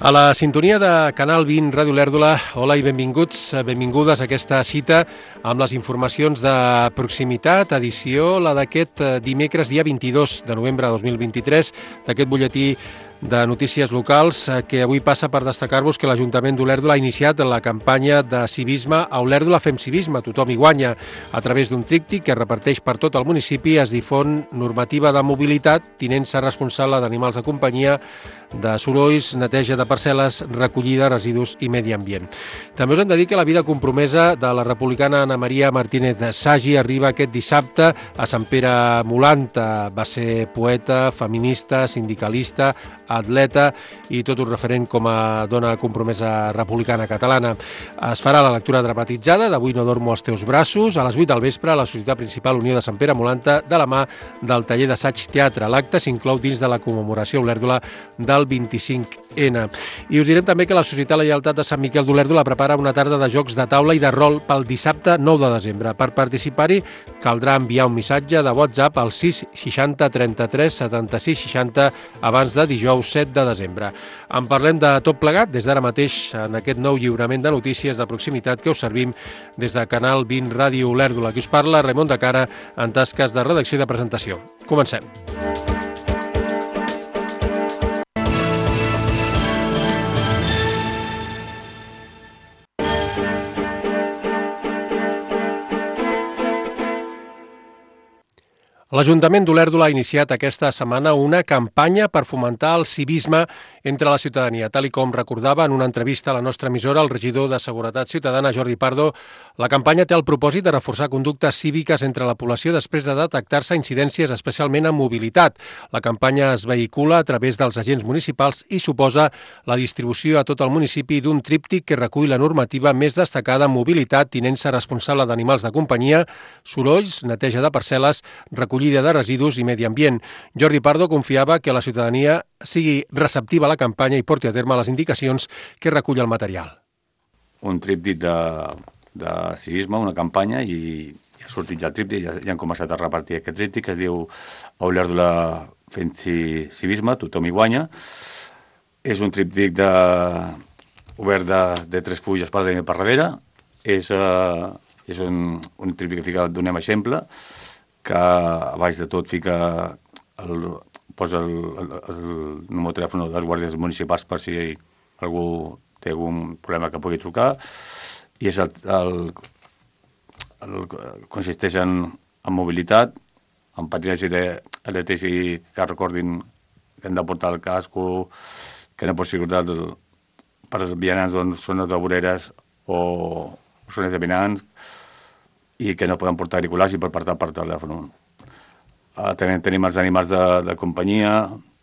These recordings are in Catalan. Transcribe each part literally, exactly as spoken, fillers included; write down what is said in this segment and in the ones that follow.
A la sintonia de Canal vint, Ràdio Olèrdola, hola i benvinguts, benvingudes a aquesta cita amb les informacions de proximitat, edició, la d'aquest dimecres, dia vint-i-dos de novembre de dos mil vint-i-tres, d'aquest butlletí de notícies locals, que avui passa per destacar-vos que l'Ajuntament d'Olèrdola ha iniciat la campanya de civisme a Olèrdola Fem Civisme, tothom hi guanya. A través d'un tríptic que es reparteix per tot el municipi es difon normativa de mobilitat, tinent-se responsable d'animals de companyia, de sorolls, neteja de parcel·les, recollida, residus i medi ambient. També us hem de dir que la vida compromesa de la republicana Ana Maria Martínez Sagi arriba aquest dissabte a Sant Pere Molanta. Va ser poeta, feminista, sindicalista, atleta i tot un referent com a dona compromesa republicana catalana. Es farà la lectura dramatitzada d'Avui no dormo als teus braços a les vuit del vespre a la Societat Principal Unió de Sant Pere Molanta de la mà del taller d'assaig teatre. L'acte s'inclou dins de la commemoració a Olèrdola del vint-i-cinc ena. I us direm també que la Societat La Lleialtat de Sant Miquel d'Olèrdola prepara una tarda de jocs de taula i de rol pel dissabte nou de desembre. Per participar-hi caldrà enviar un missatge de WhatsApp al sis seixanta trenta-tres setanta-sis seixanta abans de dijous set de desembre. En parlem de tot plegat des d'ara mateix en aquest nou lliurament de notícies de proximitat que us servim des de Canal vint Ràdio Olèrdola. Qui us parla, Raimon de Cara, en tasques de redacció i de presentació. Comencem. L'Ajuntament d'Olèrdola ha iniciat aquesta setmana una campanya per fomentar el civisme entre la ciutadania. Tal i com recordava en una entrevista a la nostra emissora el regidor de Seguretat Ciutadana, Jordi Pardo, la campanya té el propòsit de reforçar conductes cíviques entre la població després de detectar-se incidències especialment en mobilitat. La campanya es vehicula a través dels agents municipals i suposa la distribució a tot el municipi d'un tríptic que recull la normativa més destacada en mobilitat, tinent-se responsable d'animals de companyia, sorolls, neteja de parcel·les, recollida de residus i medi ambient. Jordi Pardo confiava que la ciutadania sigui receptiva a la campanya i porti a terme les indicacions que recull el material. Un tríptic de, de civisme, una campanya, i ja ha sortit ja el tríptic, ja, ja han començat a repartir aquest tríptic, que es diu a Olèrdola Fem Civisme, tothom hi guanya. És un tríptic de, obert de, de tres fulles per darrere i per darrere. És, uh, és un, un tríptic que fica, donem exemple, que a baix de tot fica el, posa el, el, el número de telèfon dels guàrdies municipals per si algú té algun problema que pugui trucar, i és el, el, el, consisteix en, en mobilitat, en patinatge elèctrics que recordin que han de portar el casco, que no pot ser per vianants on són de voreres o zones de vianants, i que no poden portar auriculars i per portar per telèfon. Uh, també tenim els animals de, de companyia,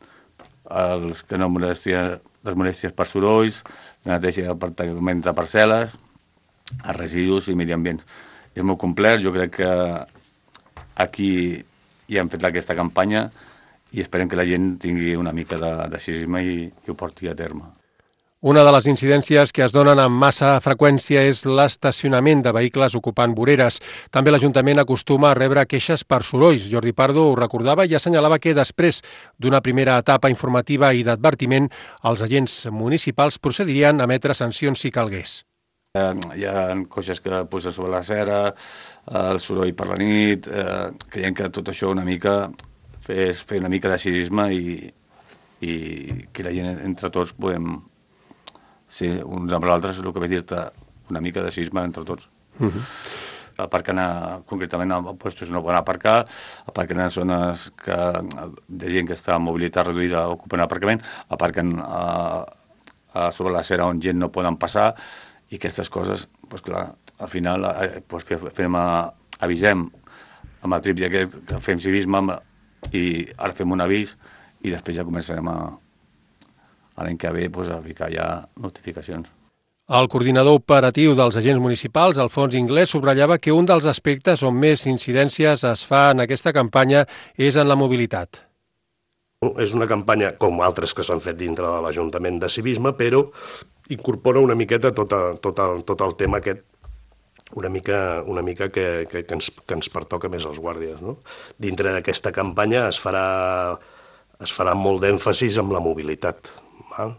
els que no molestien, les molèsties per sorolls, la neteja d'apartaments de parcel·les, els residus i medi ambients. És molt complet, jo crec que aquí ja hem fet aquesta campanya i esperem que la gent tingui una mica de, de civisme i, i ho porti a terme. Una de les incidències que es donen amb massa freqüència és l'estacionament de vehicles ocupant voreres. També l'Ajuntament acostuma a rebre queixes per sorolls. Jordi Pardo ho recordava i assenyalava que després d'una primera etapa informativa i d'advertiment, els agents municipals procedirien a emetre sancions si calgués. Hi ha coses que posa sobre la cera, el soroll per la nit, eh, creiem que tot això una mica és fer una mica de civisme i, i que la gent entre tots podem sí, uns amb els altres, el que vaig dir-te, una mica de civisme entre tots. Uh-huh. Aparquen a, concretament a puestos no poden aparcar, aparquen en zones que, de gent que està en mobilitat reduïda ocupen aparcament, aparquen a, a sobre la cera on gent no poden passar, i aquestes coses, doncs clar, al final doncs fem, avisem amb el trip aquest, que fem civisme i ara fem un avís i després ja començarem a l'any que ve pues, a ficar ja notificacions. El coordinador operatiu dels agents municipals, Alfons Inglés, subratllava que un dels aspectes on més incidències es fa en aquesta campanya és en la mobilitat. És una campanya, com altres que s'han fet dintre de l'Ajuntament de civisme, però incorpora una miqueta tot, a, tot, el, tot el tema aquest, una mica, una mica que, que, que, ens, que ens pertoca més als guàrdies. No? Dintre d'aquesta campanya es farà, es farà molt d'èmfasis amb la mobilitat. Val?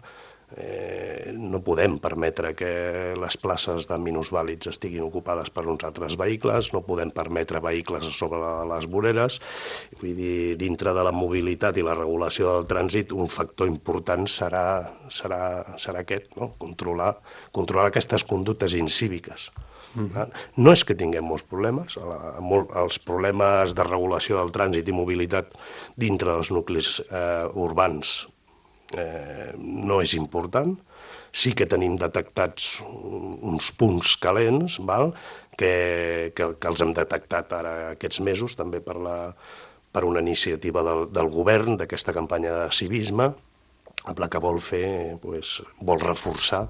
Eh, no podem permetre que les places de minusvàlids estiguin ocupades per uns altres vehicles, no podem permetre vehicles sobre les voreres. Vull dir, dintre de la mobilitat i la regulació del trànsit, un factor important serà, serà, serà aquest, no? Controlar, controlar aquestes conductes incíviques. Mm-hmm. No és que tinguem molts problemes, els problemes de regulació del trànsit i mobilitat dintre dels nuclis eh, urbans Eh, no és important. Sí que tenim detectats uns punts calents, val? Que, que, que els hem detectat ara aquests mesos, també per, la, per una iniciativa del, del govern, d'aquesta campanya de civisme, amb la que vol fer, pues, vol reforçar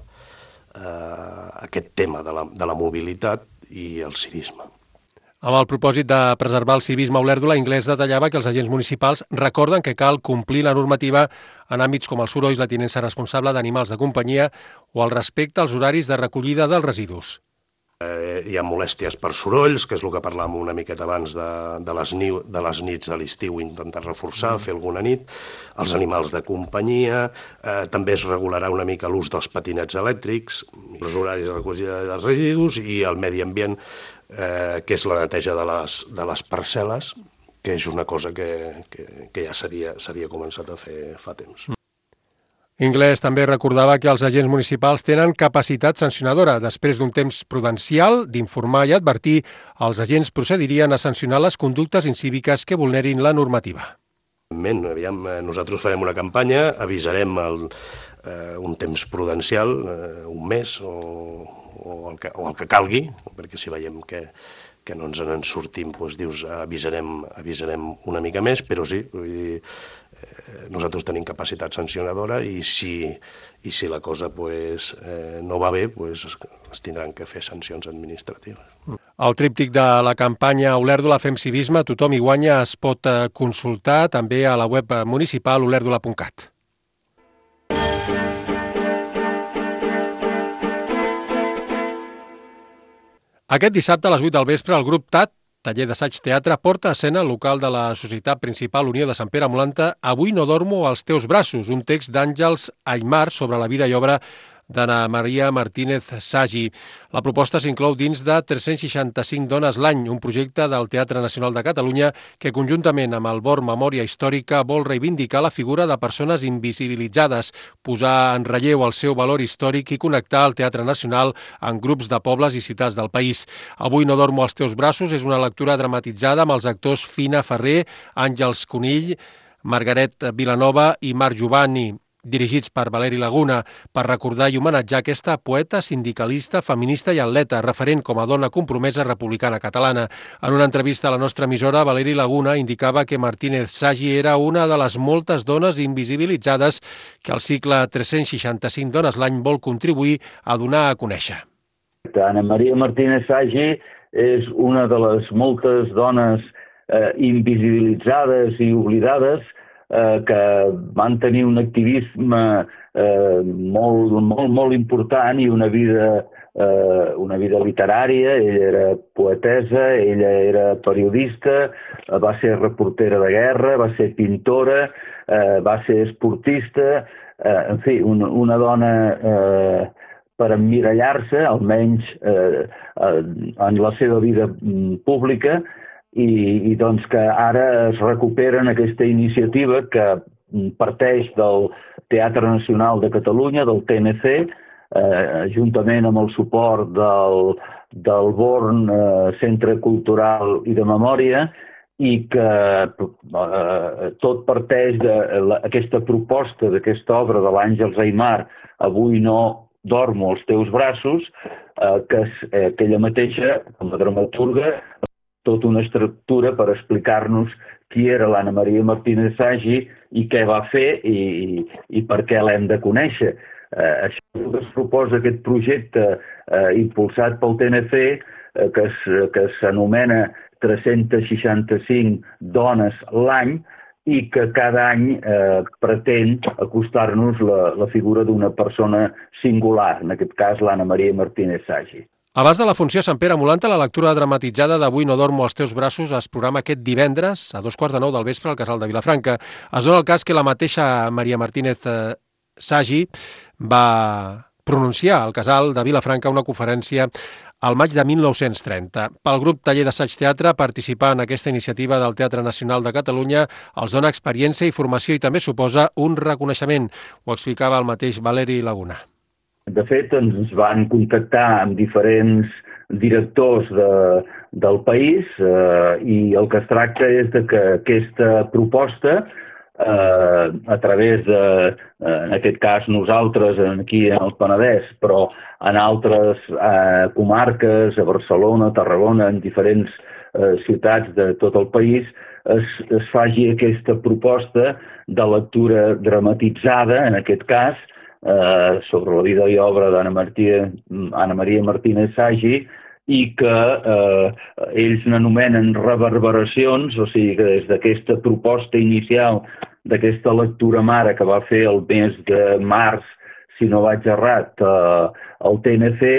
eh, aquest tema de la, de la mobilitat i el civisme. Amb el propòsit de preservar el civisme a Olèrdola, Inglés detallava que els agents municipals recorden que cal complir la normativa en àmbits com els sorolls, la tinença responsable d'animals de companyia o el respecte als horaris de recollida dels residus. Eh, hi ha molèsties per sorolls, que és el que parlàvem una miqueta abans de, de, les, niu, de les nits de l'estiu, intentar reforçar, mm. fer alguna nit, els animals de companyia, eh, també es regularà una mica l'ús dels patinets elèctrics, els horaris de recollida dels residus i el medi ambient, eh, que és la neteja de les, de les parcel·les, que és una cosa que, que, que ja s'havia començat a fer fa temps. Mm. Inglés també recordava que els agents municipals tenen capacitat sancionadora. Després d'un temps prudencial d'informar i advertir, els agents procedirien a sancionar les conductes incíviques que vulnerin la normativa. Aviam, nosaltres farem una campanya, avisarem el, eh, un temps prudencial, eh, un mes o, o, el que, o el que calgui, perquè si veiem que, que no ens en sortim, doncs dius, avisarem, avisarem una mica més, però sí, vull dir, nosaltres tenim capacitat sancionadora i si, i si la cosa pues, eh, no va bé, pues, es tindran que fer sancions administratives. El tríptic de la campanya Olèrdola Fem Civisme, Tothom hi guanya, es pot consultar també a la web municipal olèrdola punt cat. Aquest dissabte a les vuit del vespre el grup T A T, taller d'assaig teatre, porta a escena al local de la Societat Principal Unió de Sant Pere Molanta Avui no dormo als teus braços, un text d'Àngels Aymar sobre la vida i obra d'Anna Maria Martínez Sagi. La proposta s'inclou dins de tres-cents seixanta-cinc dones l'any, un projecte del Teatre Nacional de Catalunya que conjuntament amb el Born Memòria Històrica vol reivindicar la figura de persones invisibilitzades, posar en relleu el seu valor històric i connectar el Teatre Nacional amb grups de pobles i ciutats del país. Avui no dormo als teus braços és una lectura dramatitzada amb els actors Fina Ferrer, Àngels Conill, Margaret Vilanova i Marc Giovanni, dirigits per Valeri Laguna, per recordar i homenatjar aquesta poeta, sindicalista, feminista i atleta, referent com a dona compromesa republicana catalana. En una entrevista a la nostra emissora, Valeri Laguna indicava que Martínez Sagi era una de les moltes dones invisibilitzades que el cicle tres-cents seixanta-cinc dones l'any vol contribuir a donar a conèixer. Anna Maria Martínez Sagi és una de les moltes dones eh, invisibilitzades i oblidades Eh, que van tenir un activisme eh, molt, molt, molt important i una vida, eh, una vida literària. Ella era poetesa, ella era periodista, va ser reportera de guerra, va ser pintora, eh, va ser esportista, eh, en fi, una, una dona eh, per emmirallar-se, almenys eh, en la seva vida pública, I, i doncs que ara es recuperen aquesta iniciativa que parteix del Teatre Nacional de Catalunya, del T N C, eh, juntament amb el suport del, del Born eh, Centre Cultural i de Memòria, i que eh, tot parteix d'aquesta proposta, d'aquesta obra de l'Àngels Aymar, Avui no dormo als teus braços, eh, que, eh, que ella mateixa, com a dramaturga, tota una estructura per explicar-nos qui era l'Anna Maria Martínez Sagi i què va fer i, i per què l'hem de conèixer. Eh, això es proposa aquest projecte eh, impulsat pel T N C eh, que s'anomena tres-cents seixanta-cinc dones l'any i que cada any eh, pretén acostar-nos la, la figura d'una persona singular, en aquest cas l'Anna Maria Martínez Sagi. Abans de la funció a Sant Pere Molanta, la lectura dramatitzada d'Avui no dormo als teus braços es programa aquest divendres a dos quarts de nou del vespre al Casal de Vilafranca. Es dona el cas que la mateixa Maria Martínez Sagi va pronunciar al Casal de Vilafranca una conferència al maig de mil nou-cents trenta. Pel grup Taller d'Assaig Teatre, participar en aquesta iniciativa del Teatre Nacional de Catalunya els dona experiència i formació i també suposa un reconeixement. Ho explicava el mateix Valeri Laguna. De fet, ens van contactar amb diferents directors de, del país eh, i el que es tracta és de que aquesta proposta eh, a través de, eh, en aquest cas nosaltres aquí en el Penedès, però en altres eh, comarques, a Barcelona, Tarragona, en diferents eh, ciutats de tot el país, es, es faci aquesta proposta de lectura dramatitzada, en aquest cas, eh, sobre la vida i obra d'Anna Maria, Anna Maria Martínez Sagi, i que eh, ells n'anomenen reverberacions, o sigui que des d'aquesta proposta inicial d'aquesta lectura mare que va fer el mes de març, si no vaig errat, eh, el T N C,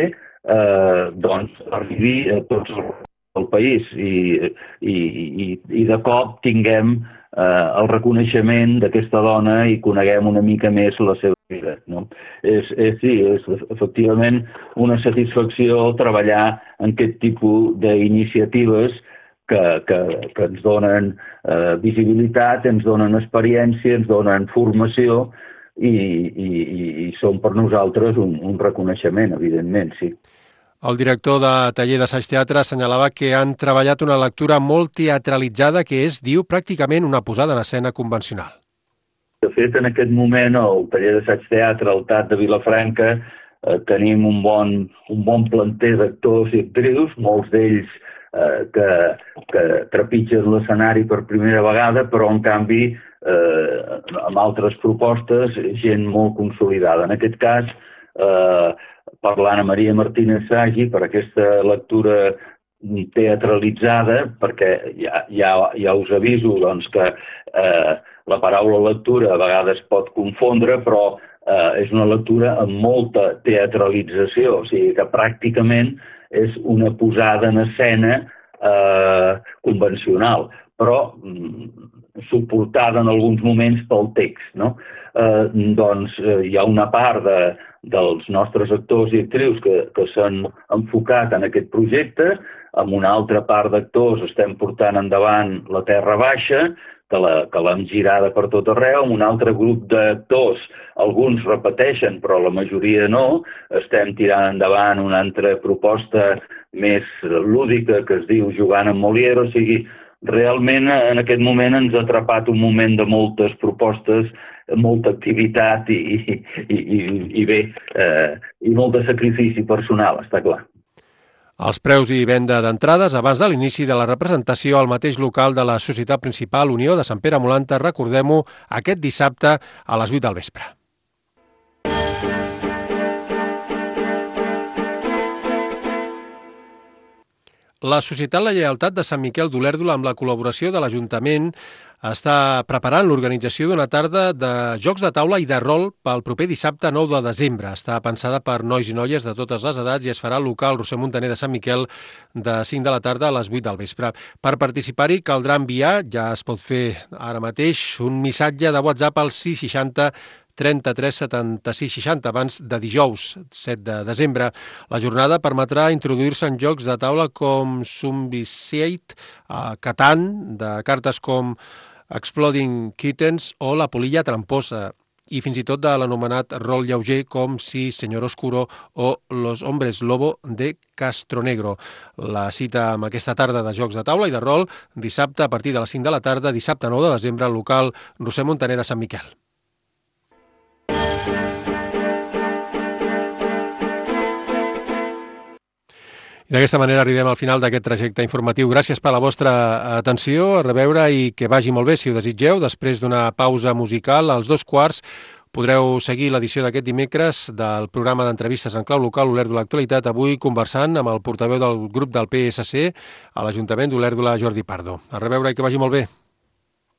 eh, doncs arribi a tots el país i, i, i, i de cop tinguem eh, el reconeixement d'aquesta dona i coneguem una mica més la seva vida. No? És, és, sí, és efectivament una satisfacció treballar en aquest tipus d'iniciatives que, que, que ens donen eh, visibilitat, ens donen experiència, ens donen formació i, i, i són per nosaltres un, un reconeixement, evidentment, sí. El director de Taller d'Assaig Teatre assenyalava que han treballat una lectura molt teatralitzada que és, diu, pràcticament una posada en escena convencional. De fet, en aquest moment, al Taller d'Assaig Teatre, al T A T de Vilafranca, eh, tenim un bon, un bon planter d'actors i actrius, molts d'ells eh, que, que trepitgen l'escenari per primera vegada, però en canvi eh, amb altres propostes, gent molt consolidada. En aquest cas, eh, per l'Anna Maria Martínez Sagi, per aquesta lectura teatralitzada, perquè ja, ja, ja us aviso doncs, que eh, la paraula lectura a vegades pot confondre, però eh, és una lectura amb molta teatralització, o sigui que pràcticament és una posada en escena eh, convencional, però mm, suportada en alguns moments pel text, no? Eh, doncs eh, hi ha una part de, dels nostres actors i actrius que, que s'han enfocat en aquest projecte, amb una altra part d'actors estem portant endavant La Terra Baixa, que l'hem girada per tot arreu, amb un altre grup d'actors, alguns repeteixen, però la majoria no, estem tirant endavant una altra proposta més lúdica que es diu Jugant amb Molière, o sigui, realment en aquest moment ens ha atrapat un moment de moltes propostes, molta activitat i, i, i, i bé, eh, i molt de sacrifici personal, està clar. Els preus i venda d'entrades abans de l'inici de la representació al mateix local de la Societat Principal Unió de Sant Pere Molanta, recordem-ho, aquest dissabte a les vuit del vespre. La Societat La Lleialtat de Sant Miquel d'Olèrdola, amb la col·laboració de l'Ajuntament, està preparant l'organització d'una tarda de jocs de taula i de rol pel proper dissabte nou de desembre. Està pensada per nois i noies de totes les edats i es farà al local Roser Montaner de Sant Miquel de cinc de la tarda a les vuit del vespre. Per participar-hi caldrà enviar, ja es pot fer ara mateix, un missatge de WhatsApp al sis seixanta trenta-tres setanta-sis seixanta abans de dijous, set de desembre. La jornada permetrà introduir-se en jocs de taula com Zombicide, Catan, de cartes com Exploding Kittens o La Polilla Tramposa, i fins i tot de l'anomenat rol lleuger com Sí, Señor Oscuro o Los Hombres Lobo de Castronegro. La cita amb aquesta tarda de jocs de taula i de rol dissabte a partir de les cinc de la tarda, dissabte nou de desembre, al local Roser Montaner de Sant Miquel. I d'aquesta manera arribem al final d'aquest trajecte informatiu. Gràcies per la vostra atenció, a reveure i que vagi molt bé, si ho desitgeu. Després d'una pausa musical, als dos quarts, podreu seguir l'edició d'aquest dimecres del programa d'entrevistes en clau local Olèrdola Actualitat, avui conversant amb el portaveu del grup del P S C a l'Ajuntament d'Olèrdola, Jordi Pardo. A reveure i que vagi molt bé.